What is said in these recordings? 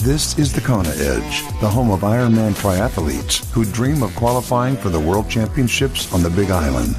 This is the Kona Edge, the home of Ironman triathletes who dream of qualifying for the World Championships on the Big Island.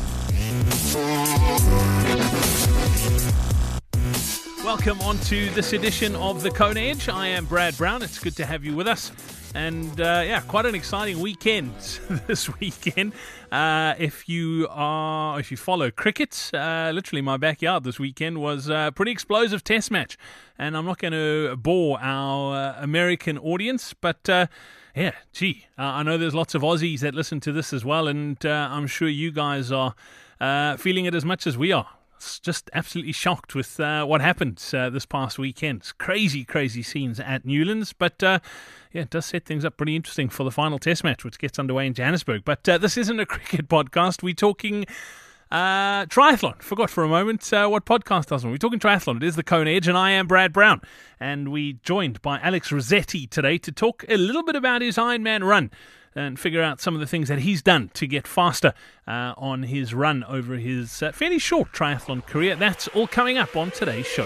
Welcome on to this edition of the Kona Edge. I am Brad Brown. It's good to have you with us. And quite an exciting weekend this weekend. If you follow cricket, literally my backyard this weekend was a pretty explosive test match. And I'm not going to bore our American audience, but I know there's lots of Aussies that listen to this as well, and I'm sure you guys are feeling it as much as we are. Just absolutely shocked with what happened this past weekend. It's crazy scenes at Newlands, but it does set things up pretty interesting for the final test match, which gets underway in Johannesburg. But this isn't a cricket podcast. We're talking triathlon. Forgot for a moment what podcast does one. We're talking triathlon. It is the Kona Edge, and I am Brad Brown. And we're joined by Alex Rossetti today to talk a little bit about his Ironman run and figure out some of the things that he's done to get faster on his run over his fairly short triathlon career. That's all coming up on today's show.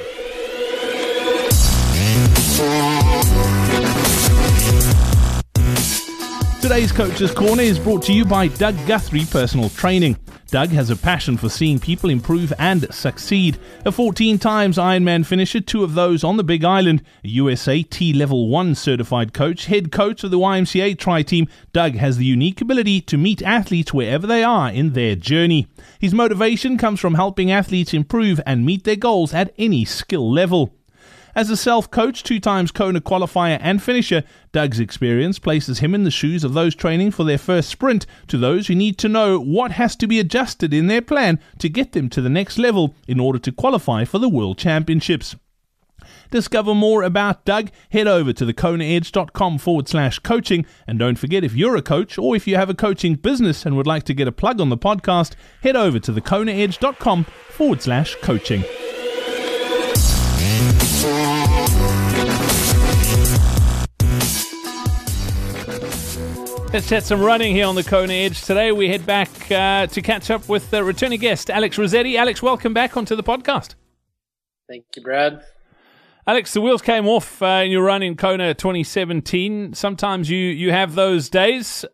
Today's Coach's Corner is brought to you by Doug Guthrie Personal Training. Doug has a passion for seeing people improve and succeed. A 14 times Ironman finisher, 2 of those on the Big Island, a USA T-Level 1 certified coach, head coach of the YMCA tri-team, Doug has the unique ability to meet athletes wherever they are in their journey. His motivation comes from helping athletes improve and meet their goals at any skill level. As a self-coach, 2 times Kona qualifier and finisher, Doug's experience places him in the shoes of those training for their first sprint to those who need to know what has to be adjusted in their plan to get them to the next level in order to qualify for the World Championships. Discover more about Doug, head over to thekonaedge.com/coaching, and don't forget, if you're a coach or if you have a coaching business and would like to get a plug on the podcast, head over to thekonaedge.com/coaching. Let's set some running here on the Kona Edge. Today we head back to catch up with the returning guest, Alex Rossetti. Alex, welcome back onto the podcast. Thank you, Brad. Alex, the wheels came off in your run in Kona 2017. Sometimes you have those days.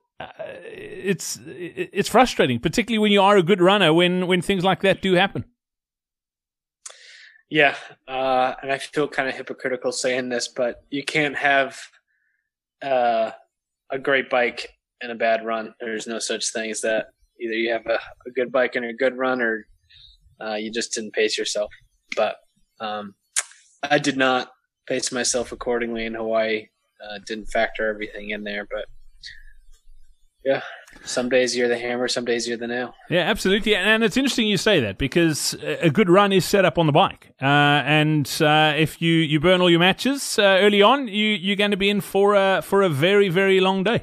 It's frustrating, particularly when you are a good runner, when things like that do happen. Yeah, and I feel kind of hypocritical saying this, but you can't have a great bike and a bad run. There's no such thing as that. Either you have a good bike and a good run, or you just didn't pace yourself. But I did not pace myself accordingly in Hawaii. Didn't factor everything in there, but yeah, some days you're the hammer, some days you're the nail. Yeah, absolutely. And it's interesting you say that, because a good run is set up on the bike. And if you burn all your matches early on, you're going to be in for a very, very long day.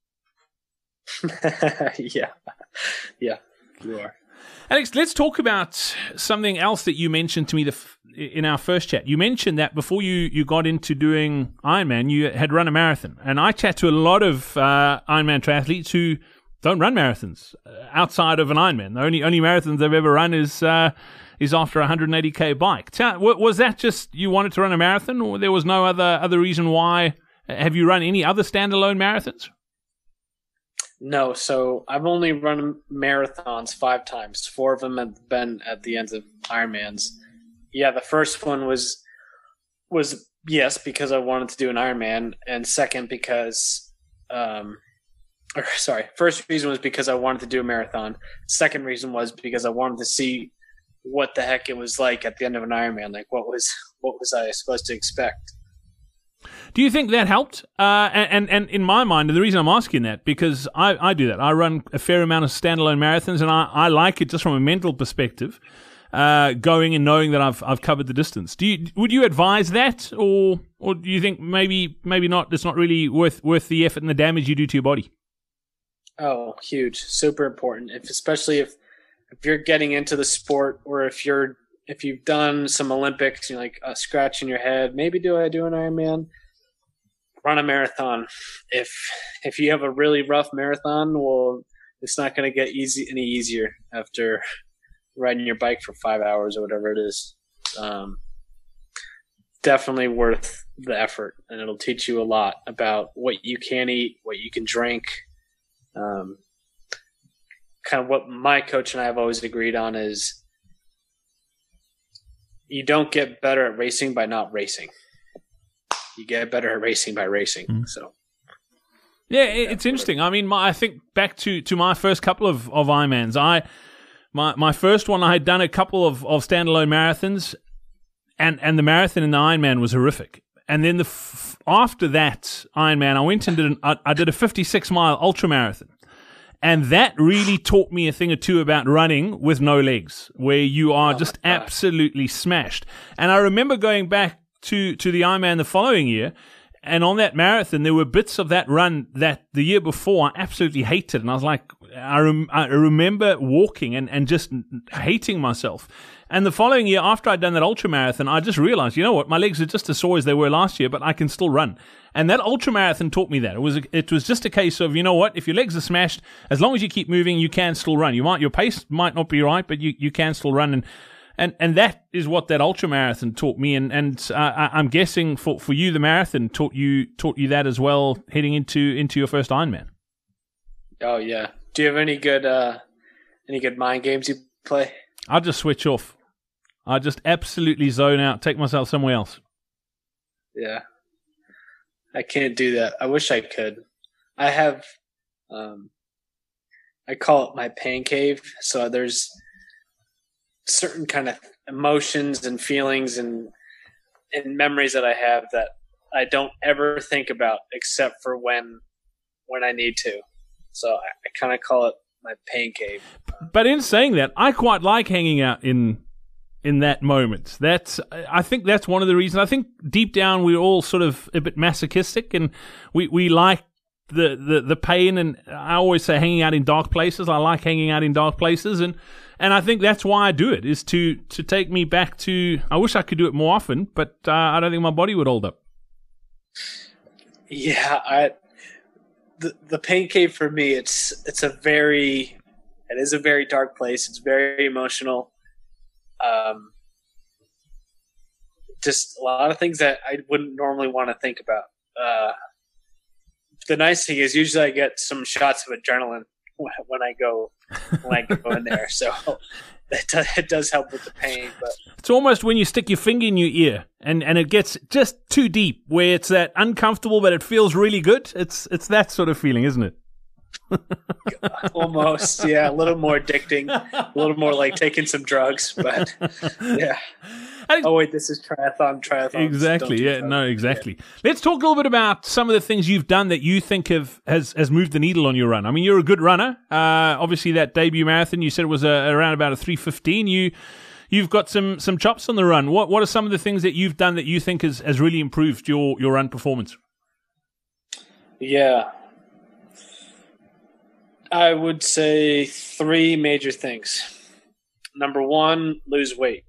Yeah, you are. Alex, let's talk about something else that you mentioned to me in our first chat. You mentioned that before you got into doing Ironman, you had run a marathon. And I chat to a lot of Ironman triathletes who don't run marathons outside of an Ironman. The only marathons they've ever run is after a 180k bike. Was that just you wanted to run a marathon, or there was no other reason why? Have you run any other standalone marathons? No, so I've only run marathons 5 times. 4 of them have been at the ends of Ironmans. Yeah, the first one was yes, because I wanted to do an Ironman, and second because first reason was because I wanted to do a marathon. Second reason was because I wanted to see what the heck it was like at the end of an Ironman. Like what was I supposed to expect? Do you think that helped? And in my mind, the reason I'm asking that, because I do that. I run a fair amount of standalone marathons, and I like it just from a mental perspective, going and knowing that I've covered the distance. Would you advise that, or do you think maybe not? It's not really worth the effort and the damage you do to your body. Oh, huge, super important. Especially if you're getting into the sport, or if you've done some Olympics, you're like scratching your head. Maybe do I do an Ironman? Run a marathon. If you have a really rough marathon, well, it's not going to get any easier after riding your bike for 5 hours or whatever it is. definitely worth the effort, and it'll teach you a lot about what you can eat, what you can drink. Kind of what my coach and I have always agreed on is you don't get better at racing by not racing. You get better at racing by racing. So, yeah, it's interesting. I mean, I think back to my first couple of Ironmans. My first one, I had done a couple of standalone marathons, and the marathon and the Ironman was horrific. And then after that Ironman, I went and did a 56-mile ultra marathon. And that really taught me a thing or two about running with no legs, where you are just absolutely smashed. And I remember going back to the Ironman the following year, and on that marathon, there were bits of that run that the year before I absolutely hated. And I was like, I remember walking and just hating myself. And the following year, after I'd done that ultra marathon, I just realized, you know what, my legs are just as sore as they were last year, but I can still run. And that ultra marathon taught me that. It was just a case of, you know what, if your legs are smashed, as long as you keep moving, you can still run. Your pace might not be right, but you can still run. And that is what that ultra marathon taught me. And I'm guessing for you, the marathon taught you that as well, heading into your first Ironman. Oh yeah. Do you have any good mind games you play? I just switch off. I just absolutely zone out, take myself somewhere else. Yeah. I can't do that. I wish I could. I have, I call it my pain cave. So there's certain kind of emotions and feelings and memories that I have that I don't ever think about except for when I need to. So I kind of call it my pain cave. But in saying that, I quite like hanging out in that moment. I think that's one of the reasons. I think deep down we're all sort of a bit masochistic, and we like the pain. And I always say hanging out in dark places. I like hanging out in dark places, and I think that's why I do it, is to take me back to. I wish I could do it more often, but I don't think my body would hold up. Yeah, the pain cave for me, it is a very dark place. It's very emotional. Just a lot of things that I wouldn't normally want to think about. The nice thing is usually I get some shots of adrenaline when I go in there. So it does help with the pain. But it's almost when you stick your finger in your ear and it gets just too deep, where it's that uncomfortable, but it feels really good. It's that sort of feeling, isn't it? Almost, yeah. A little more addicting, a little more like taking some drugs, but yeah. Oh wait, this is triathlon. Exactly. Yeah. No. Exactly. Yeah. Let's talk a little bit about some of the things you've done that you think has moved the needle on your run. I mean, you're a good runner. Obviously, that debut marathon, you said it was around about a 3:15. You've got some chops on the run. What are some of the things that you've done that you think has really improved your run performance? Yeah. I would say 3 major things. Number 1, lose weight.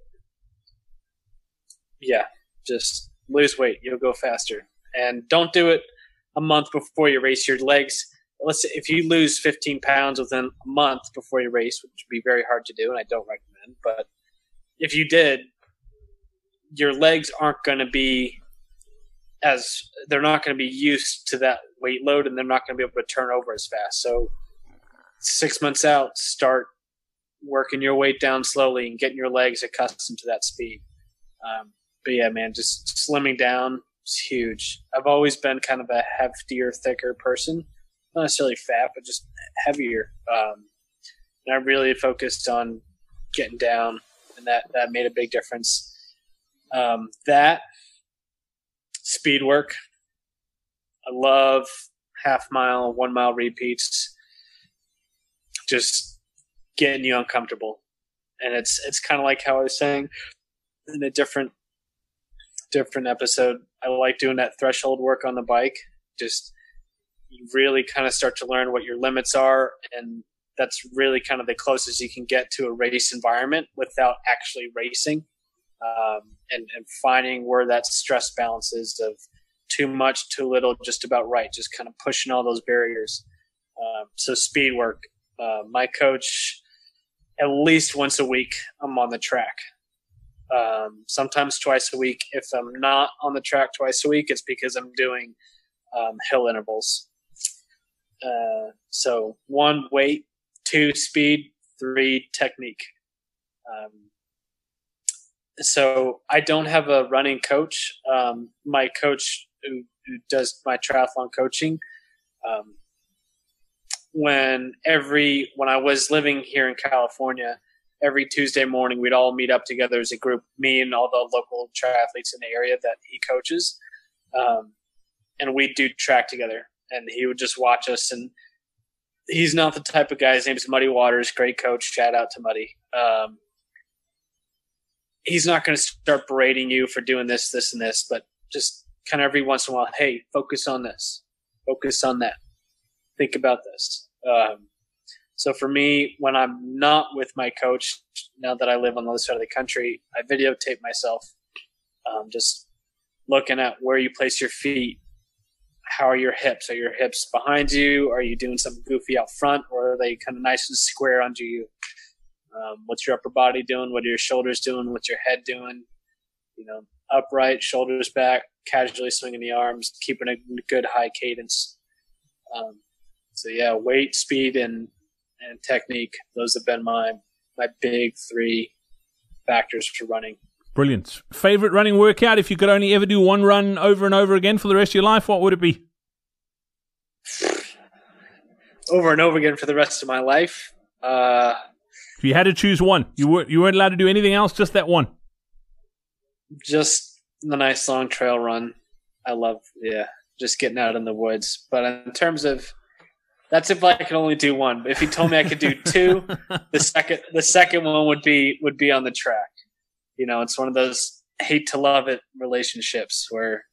Yeah, just lose weight. You'll go faster. And don't do it a month before you race. Your legs, let's say if you lose 15 pounds within a month before you race, which would be very hard to do, and I don't recommend, but if you did, your legs aren't going to be they're not going to be used to that weight load, and they're not going to be able to turn over as fast. So 6 months out, start working your weight down slowly and getting your legs accustomed to that speed. But yeah, man, just slimming down is huge. I've always been kind of a heftier, thicker person, not necessarily fat, but just heavier. And I really focused on getting down, and that made a big difference. That speed work. I love 1/2 mile, 1 mile repeats. Just getting you uncomfortable. And it's kind of like how I was saying in a different episode. I like doing that threshold work on the bike. Just you really kind of start to learn what your limits are, and that's really kind of the closest you can get to a race environment without actually racing, and finding where that stress balance is of too much, too little, just about right, just kind of pushing all those barriers. So speed work. My coach, at least once a week, I'm on the track. sometimes twice a week. If I'm not on the track twice a week, it's because I'm doing hill intervals. So 1, weight, 2, speed, 3, technique. So I don't have a running coach. My coach who does my triathlon coaching, when I was living here in California, every Tuesday morning we'd all meet up together as a group, me and all the local triathletes in the area that he coaches, and we'd do track together. And he would just watch us. And he's not the type of guy. His name's Muddy Waters, great coach. Shout out to Muddy. He's not going to start berating you for doing this, this, and this, but just kind of every once in a while, hey, focus on this, focus on that, think about this. So for me, when I'm not with my coach, now that I live on the other side of the country, I videotape myself, just looking at where you place your feet. How are your hips? Are your hips behind you? Are you doing something goofy out front, or are they kind of nice and square under you? What's your upper body doing? What are your shoulders doing? What's your head doing? Upright, shoulders back, casually swinging the arms, keeping a good high cadence. So yeah, weight, speed, and technique. Those have been my big 3 factors for running. Brilliant. Favorite running workout? If you could only ever do one run over and over again for the rest of your life, what would it be? Over and over again for the rest of my life. If you had to choose one, you weren't allowed to do anything else, just that one. Just the nice long trail run. I love, just getting out in the woods. But in terms of, that's if I could only do one. If you told me I could do 2, the second one would be on the track. It's one of those hate to love it relationships where,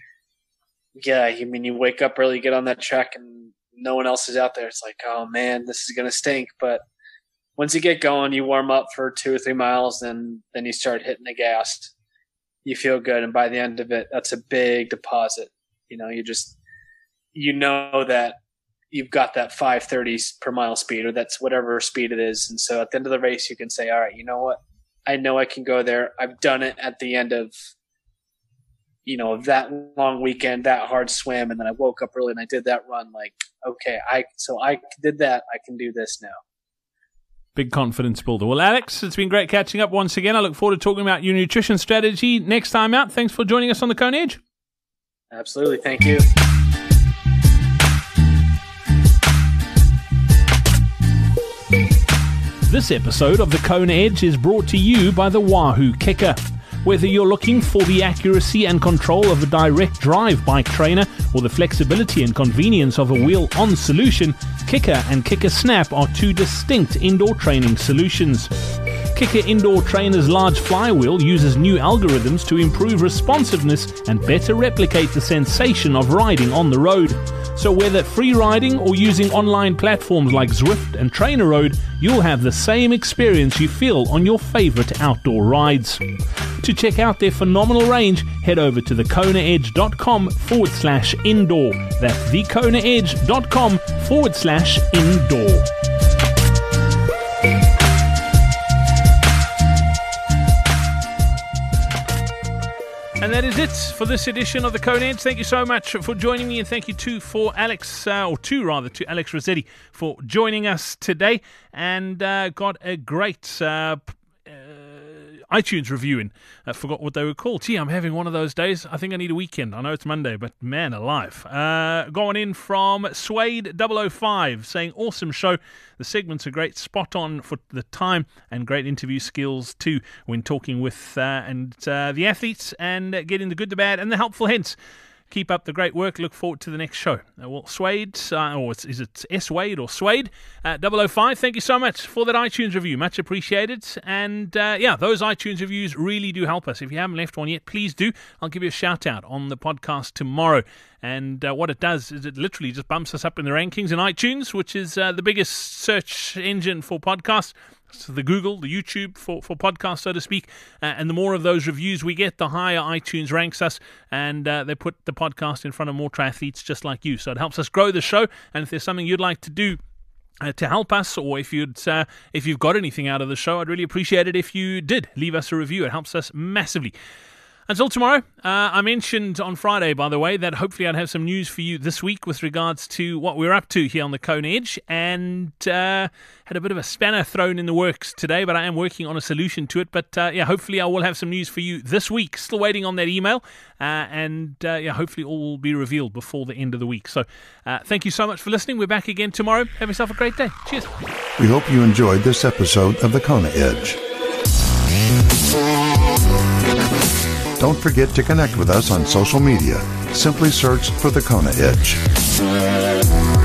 you wake up early, get on that track, and no one else is out there. It's like, oh man, this is gonna stink. But once you get going, you warm up for 2 or 3 miles, and then you start hitting the gas. You feel good, and by the end of it, that's a big deposit. You know that you've got that 5:30 per mile speed, or that's whatever speed it is. And so at the end of the race, you can say, all right, you know what? I know I can go there. I've done it at the end of, that long weekend, that hard swim. And then I woke up early and I did that run. Like, okay, I did that. I can do this now. Big confidence builder. Well, Alex, it's been great catching up once again. I look forward to talking about your nutrition strategy next time out. Thanks for joining us on the Cone Edge. Absolutely. Thank you. This episode of the Cone Edge is brought to you by the Wahoo Kicker. Whether you're looking for the accuracy and control of a direct drive bike trainer or the flexibility and convenience of a wheel-on solution, Kicker and Kicker Snap are 2 distinct indoor training solutions. Kicker Indoor Trainer's large flywheel uses new algorithms to improve responsiveness and better replicate the sensation of riding on the road. So whether free riding or using online platforms like Zwift and TrainerRoad, you'll have the same experience you feel on your favorite outdoor rides. To check out their phenomenal range, head over to thekonaedge.com/indoor. That's thekonaedge.com/indoor. And that is it for this edition of the Cone Edge. Thank you so much for joining me, and thank you to Alex Rossetti for joining us today. And got a great iTunes review in. I forgot what they were called. Gee, I'm having one of those days. I think I need a weekend. I know it's Monday, but man alive. Going in from Suede005 saying, awesome show. The segments are great, spot on for the time, and great interview skills too when talking with the athletes and getting the good, the bad, and the helpful hints. Keep up the great work. Look forward to the next show. Well, Suede, is it S-Wade or Suede? 005, thank you so much for that iTunes review. Much appreciated. And those iTunes reviews really do help us. If you haven't left one yet, please do. I'll give you a shout out on the podcast tomorrow. And what it does is it literally just bumps us up in the rankings in iTunes, which is the biggest search engine for podcasts. So the Google, the YouTube for podcasts, so to speak. And the more of those reviews we get, the higher iTunes ranks us. And they put the podcast in front of more triathletes just like you. So it helps us grow the show. And if there's something you'd like to do to help us, or if you've got anything out of the show, I'd really appreciate it if you did leave us a review. It helps us massively. Until tomorrow, I mentioned on Friday, by the way, that hopefully I'd have some news for you this week with regards to what we're up to here on the Kona Edge, and had a bit of a spanner thrown in the works today, but I am working on a solution to it. But hopefully I will have some news for you this week. Still waiting on that email, and hopefully all will be revealed before the end of the week. So thank you so much for listening. We're back again tomorrow. Have yourself a great day. Cheers. We hope you enjoyed this episode of the Kona Edge. Don't forget to connect with us on social media. Simply search for the Kona Edge.